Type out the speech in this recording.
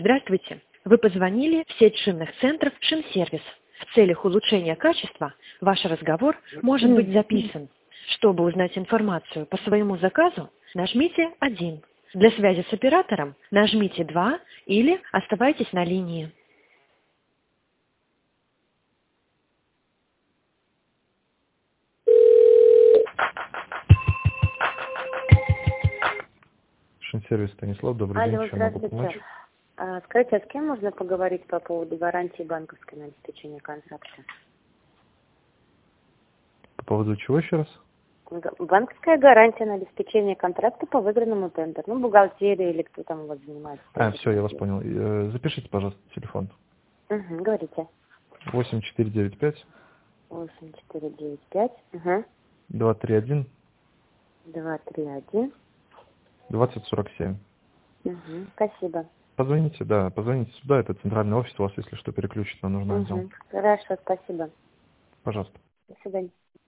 Здравствуйте. Вы позвонили в сеть шинных центров «Шинсервис». В целях улучшения качества ваш разговор может быть записан. Чтобы узнать информацию по своему заказу, нажмите 1. Для связи с оператором нажмите 2 или оставайтесь на линии. Шинсервис Станислав, добрый Алло, день, чем могу помочь? здравствуйте. Скажите, а с кем можно поговорить по поводу гарантии банковской на обеспечение контракта? По поводу чего еще раз? Банковская гарантия на обеспечение контракта по выигранному тендеру. Ну, бухгалтерия или кто там у вас занимается. Все, я вас понял. Запишите, пожалуйста, телефон. Угу, говорите. 8495 8495. Угу. 231 231. 2047. Угу, спасибо. Позвоните сюда, это центральный офис, у вас, если что, переключить на нужный отдел. Хорошо, спасибо. Пожалуйста. До свидания.